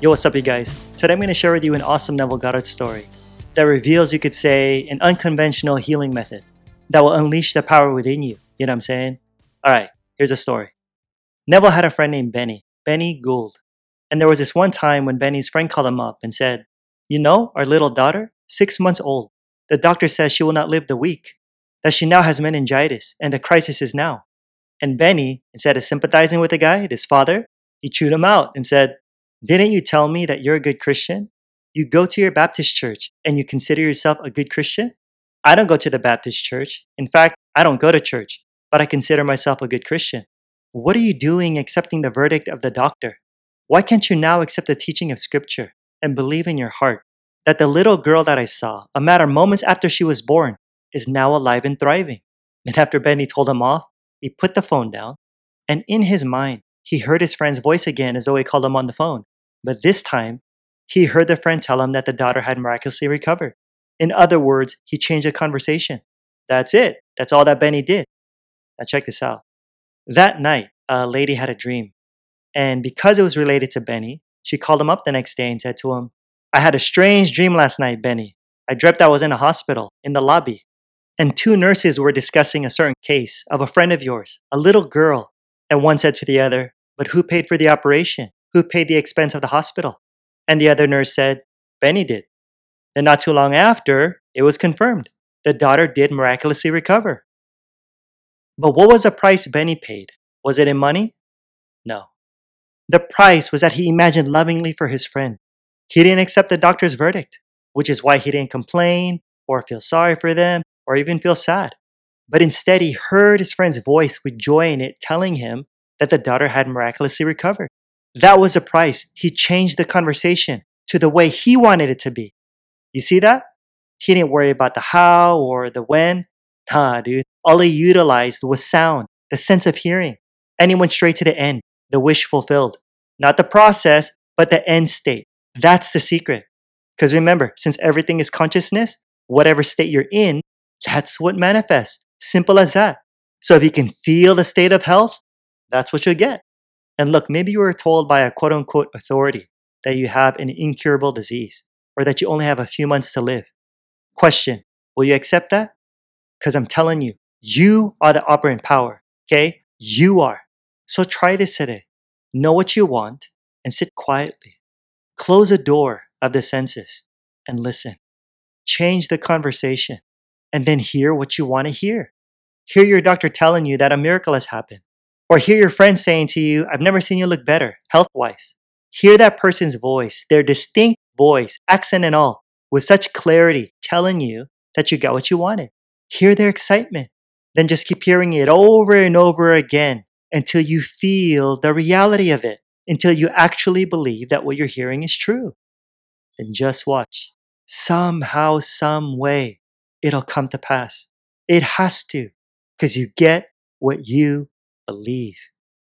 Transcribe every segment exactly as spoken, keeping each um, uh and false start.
Yo, what's up you guys? Today I'm going to share with you an awesome Neville Goddard story that reveals, you could say, an unconventional healing method that will unleash the power within you. You know what I'm saying? Alright, here's a story. Neville had a friend named Benny, Benny Gould. And there was this one time when Benny's friend called him up and said, "You know, our little daughter, six months old, the doctor says she will not live the week, that she now has meningitis and the crisis is now." And Benny, instead of sympathizing with the guy, this father, he chewed him out and said, "Didn't you tell me that you're a good Christian? You go to your Baptist church and you consider yourself a good Christian? I don't go to the Baptist church. In fact, I don't go to church, but I consider myself a good Christian. What are you doing accepting the verdict of the doctor? Why can't you now accept the teaching of Scripture and believe in your heart that the little girl that I saw, a matter of moments after she was born, is now alive and thriving?" And after Benny told him off, he put the phone down, and in his mind, he heard his friend's voice again as though he called him on the phone. But this time, he heard the friend tell him that the daughter had miraculously recovered. In other words, he changed the conversation. That's it. That's all that Benny did. Now check this out. That night, a lady had a dream. And because it was related to Benny, she called him up the next day and said to him, "I had a strange dream last night, Benny. I dreamt I was in a hospital, in the lobby. And two nurses were discussing a certain case of a friend of yours, a little girl. And one said to the other, 'But who paid for the operation? Who paid the expense of the hospital?' And the other nurse said, 'Benny did.' Then not too long after, it was confirmed. The daughter did miraculously recover. But what was the price Benny paid? Was it in money? No. The price was that he imagined lovingly for his friend. He didn't accept the doctor's verdict, which is why he didn't complain or feel sorry for them or even feel sad. But instead, he heard his friend's voice with joy in it telling him that the daughter had miraculously recovered. That was the price. He changed the conversation to the way he wanted it to be. You see that? He didn't worry about the how or the when. Nah, dude. All he utilized was sound, the sense of hearing. And he went straight to the end, the wish fulfilled. Not the process, but the end state. That's the secret. Because remember, since everything is consciousness, whatever state you're in, that's what manifests. Simple as that. So if you can feel the state of health, that's what you'll get. And look, maybe you were told by a quote-unquote authority that you have an incurable disease or that you only have a few months to live. Question, will you accept that? Because I'm telling you, you are the operant power, okay? You are. So try this today. Know what you want and sit quietly. Close the door of the senses and listen. Change the conversation and then hear what you want to hear. Hear your doctor telling you that a miracle has happened. Or hear your friend saying to you, "I've never seen you look better, health-wise." Hear that person's voice, their distinct voice, accent and all, with such clarity telling you that you got what you wanted. Hear their excitement. Then just keep hearing it over and over again until you feel the reality of it, until you actually believe that what you're hearing is true. Then just watch. Somehow, some way, it'll come to pass. It has to, because you get what you believe.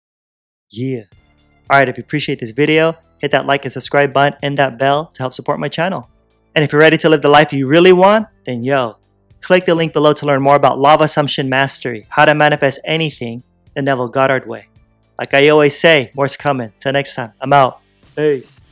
Yeah. Alright, if you appreciate this video, hit that like and subscribe button and that bell to help support my channel. And if you're ready to live the life you really want, then yo, click the link below to learn more about Law of Assumption Mastery, how to manifest anything the Neville Goddard way. Like I always say, more's coming. Till next time, I'm out. Peace.